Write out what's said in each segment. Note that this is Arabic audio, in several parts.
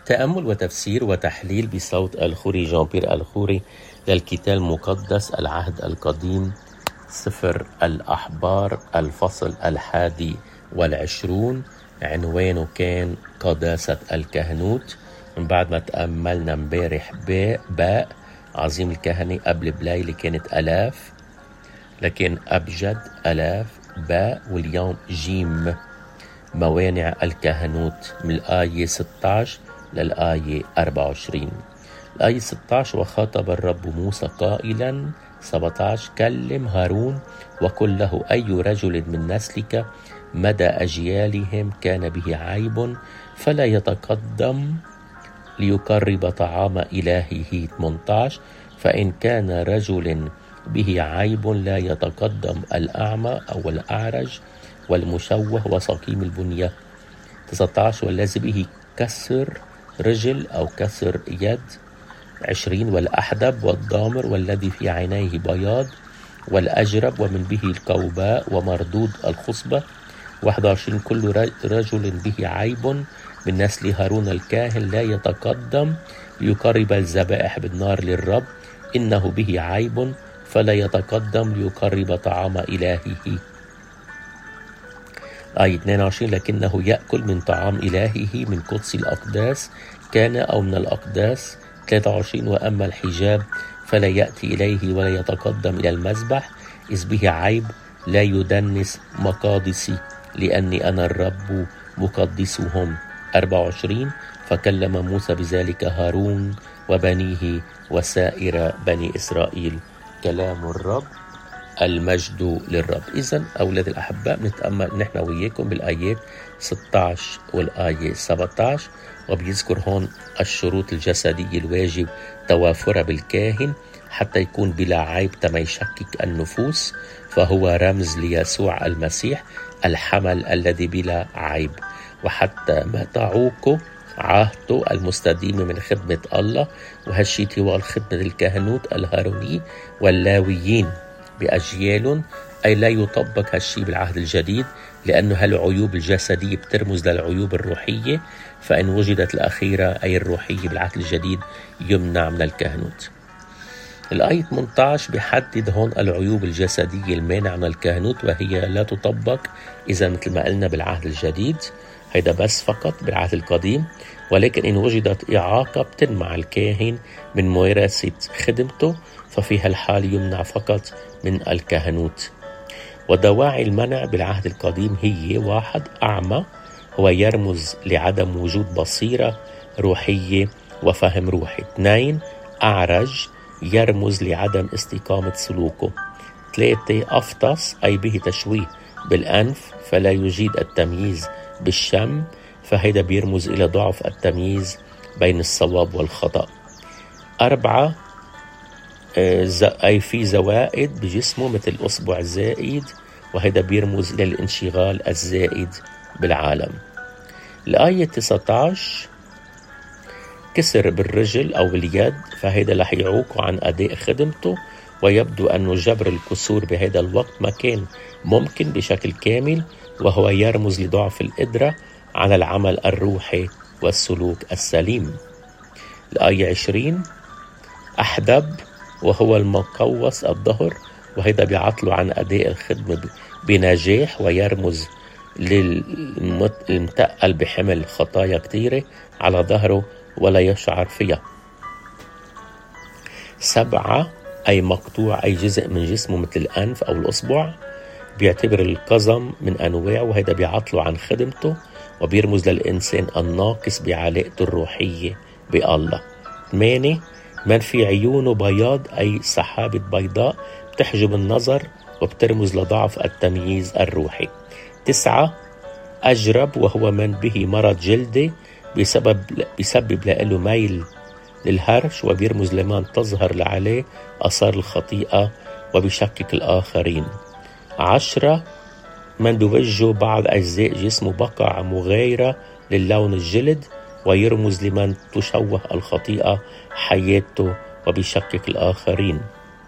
تأمل وتفسير وتحليل بصوت الخوري جان بيير الخوري للكتاب المقدس العهد القديم سفر الأحبار الفصل 21. عنوانه كان قداسة الكهنوت. من بعد ما تأملنا امبارح باء عظيم الكهنة قبل بليلة كانت آلاف، لكن أبجد آلاف باء، واليوم جيم موانع الكهنوت من الآية 16 للآية 24. الآية 16: وخاطب الرب موسى قائلا 17: كلم هارون وقل له أي رجل من نسلك مدى أجيالهم كان به عيب فلا يتقدم ليقرب طعام إلهه. 18: فإن كان رجل به عيب لا يتقدم الأعمى أو الأعرج والمشوه وسقيم البنية. 19: والذي به كسر رجل أو كسر يد. 20: والأحدب والضامر والذي في عينيه بياض والأجرب ومن به القوباء ومردود الخصبة. 21: كل رجل به عيب من نسل هارون الكاهن لا يتقدم ليقرب الذبائح بالنار للرب، إنه به عيب فلا يتقدم ليقرب طعام إلهه. آية 22: لكنه يأكل من طعام إلهه من قدس الأقداس كان أو من الأقداس. 23: وأما الحجاب فلا يأتي إليه ولا يتقدم إلى المذبح إذ به عيب، لا يدنس مقادسي لأني أنا الرب مقدسهم. 24: فكلم موسى بذلك هارون وبنيه وسائر بني إسرائيل. كلام الرب، المجد للرب. إذن أولاد الأحباء نتأمل نحن وياكم بالآيات 16 والآية 17، وبيذكر هون الشروط الجسدية الواجب توافرها بالكاهن حتى يكون بلا عيب تما يشكك النفوس، فهو رمز ليسوع المسيح الحمل الذي بلا عيب. وحتى ما تعوقه عهده المستديمة من خدمة الله، وهالشي طوال خدمة الكهنوت الهاروني واللاويين بأجيال، أي لا يطبق هالشي بالعهد الجديد، لأنه هالعيوب الجسدية بترمز للعيوب الروحية، فإن وجدت الأخيرة أي الروحية بالعهد الجديد يمنع من الكهنوت. الآية 18 بيحدد هون العيوب الجسدية المانعة من الكهنوت، وهي لا تطبق إذا مثل ما قلنا بالعهد الجديد، هيدا بس فقط بالعهد القديم. ولكن إن وجدت إعاقة بتمنع الكاهن من ممارسة خدمته، ففي هالحال يمنع فقط من الكهنوت. ودواعي المنع بالعهد القديم هي: 1. أعمى، هو يرمز لعدم وجود بصيرة روحية وفهم روحي. 2. أعرج، يرمز لعدم استقامة سلوكه. 3. أفطس، أي به تشويه بالأنف فلا يجيد التمييز بالشم، فهذا بيرمز إلى ضعف التمييز بين الصواب والخطأ. 4. أي في زوائد بجسمه مثل الأصبع الزائد، وهذا بيرمز إلى الانشغال الزائد بالعالم. الآية 19: كسر بالرجل أو باليد، فهذا رح يعوقه عن أداء خدمته، ويبدو أنه جبر الكسور بهذا الوقت ما كان ممكن بشكل كامل، وهو يرمز لضعف القدرة على العمل الروحي والسلوك السليم. الآية 20: أحدب، وهو المقوس الظهر، وهذا بيعطله عن أداء الخدمة بنجاح، ويرمز للمتقل بحمل خطايا كثيرة على ظهره ولا يشعر فيها. 7. أي مقطوع، أي جزء من جسمه مثل الأنف أو الأصبع، بيعتبر القزم من أنواع، وهذا بيعطله عن خدمته وبيرمز للإنسان الناقص بعلاقته الروحية بالله. 8. من في عيونه بياض، أي سحابة بيضاء بتحجب النظر وبترمز لضعف التمييز الروحي. 9. أجرب، وهو من به مرض جلدي بيسبب له ميل للهرش، وبيرمز لمن تظهر لعليه أثار الخطيئة وبيشكك الآخرين. 10. من بوجه بعض أجزاء جسمه بقع مغايرة للون الجلد، ويرمز لمن تشوه الخطيئة حياته وبيشكك الآخرين.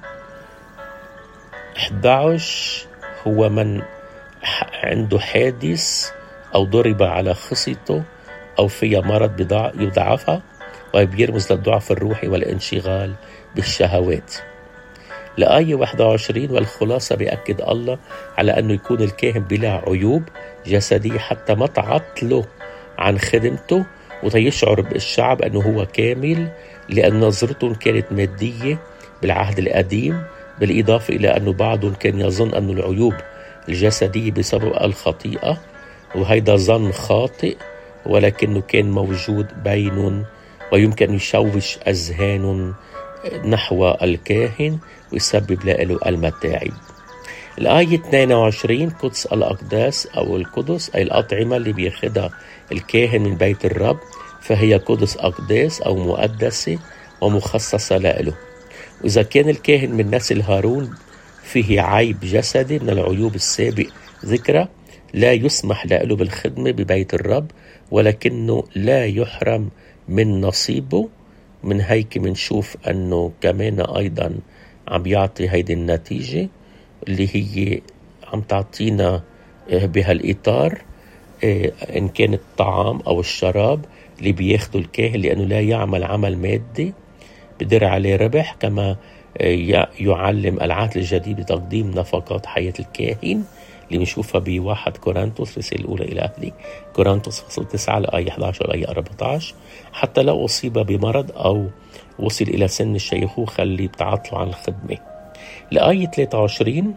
11. هو من عنده حادث أو ضرب على خصيته أو فيها مرض يضعفها، وبيرمز للضعف الروحي والانشغال بالشهوات. لآية 21 والخلاصة بيأكد الله على أنه يكون الكاهن بلا عيوب جسدية حتى ما تعطله عن خدمته، وتيشعر بالشعب أنه هو كامل، لأن نظرتهم كانت مادية بالعهد القديم، بالإضافة إلى أنه بعضهم كان يظن أن العيوب الجسدية بسبب الخطيئة، وهيدا ظن خاطئ ولكنه كان موجود بينهم، ويمكن يشوش أذهانهم نحو الكاهن ويسبب له المتاعب. الآية 22 قدس الأقداس أو القدس أي الأطعمة اللي بياخدها الكاهن من بيت الرب، فهي قدس أقداس أو مقدسة ومخصصة له. وإذا كان الكاهن من نسل هارون فيه عيب جسدي من العيوب السابق ذكرى، لا يسمح له بالخدمة ببيت الرب، ولكنه لا يحرم من نصيبه. من هيك منشوف أنه كمان أيضا عم يعطي هيدي النتيجة اللي هي عم تعطينا بهالإطار إن كان الطعام أو الشراب اللي بياخده الكاهن، لأنه لا يعمل عمل مادي بدر عليه ربح، كما يعلم العهد الجديد بتقديم نفقات حياة الكاهن اللي بنشوفها بواحد كورنثوس رسالة الأولى إلى أهل كورنثوس فصل 9 الآية 11 والآية 14. حتى لو أصيب بمرض أو وصل إلى سن الشيخوخة اللي بتعطله عن الخدمة. الآية 23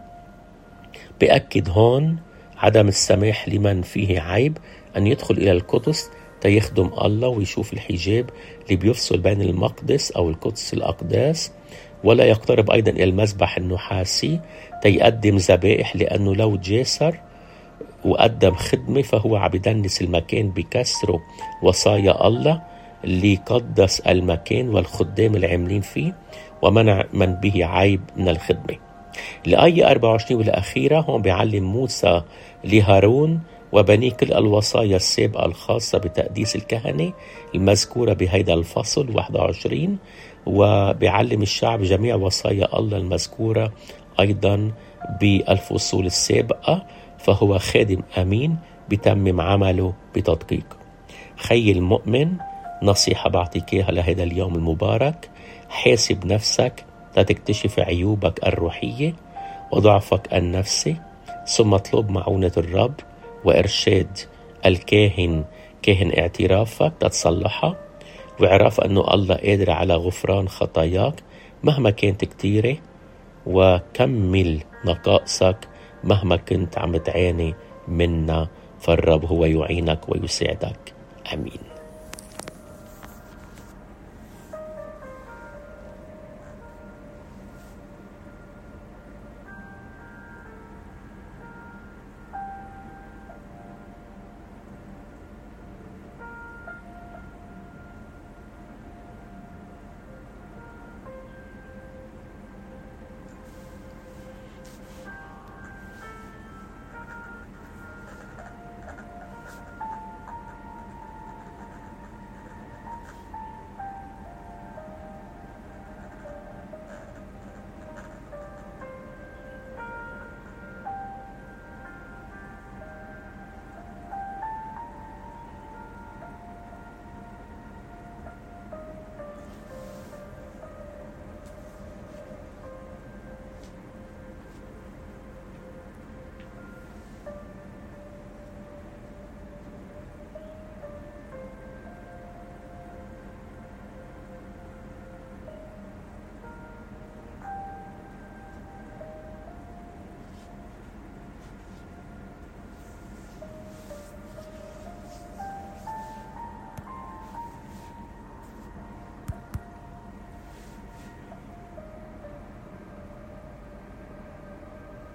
بأكد هون عدم السماح لمن فيه عيب أن يدخل إلى القدس تيخدم الله ويشوف الحجاب اللي بيفصل بين المقدس أو القدس الأقداس، ولا يقترب أيضا إلى المذبح النحاسي تيقدم ذبائح، لأنه لو جاسر وقدم خدمة فهو عم يدنس المكان بكسره وصايا الله اللي قدس المكان والخدام العاملين فيه، ومنع من به عيب من الخدمة. الآية 24 والأخيرة هون بيعلم موسى لهارون وبني كل الوصايا السابقة الخاصة بتقديس الكهنة المذكورة بهيدا الفصل 21، وبيعلم الشعب جميع وصايا الله المذكورة أيضا بالفصول السابقة، فهو خادم أمين بتمم عمله بتدقيق. خي المؤمن، نصيحة بعطيك إياها لهذا اليوم المبارك: حاسب نفسك لتكتشف عيوبك الروحية وضعفك النفسي، ثم اطلب معونة الرب وإرشاد الكاهن كاهن اعترافك تتصلحها، واعرف أنه الله قادر على غفران خطاياك مهما كانت كتيرة، وكمل نقائصك مهما كنت عم تعاني منها، فالرب هو يعينك ويساعدك. آمين.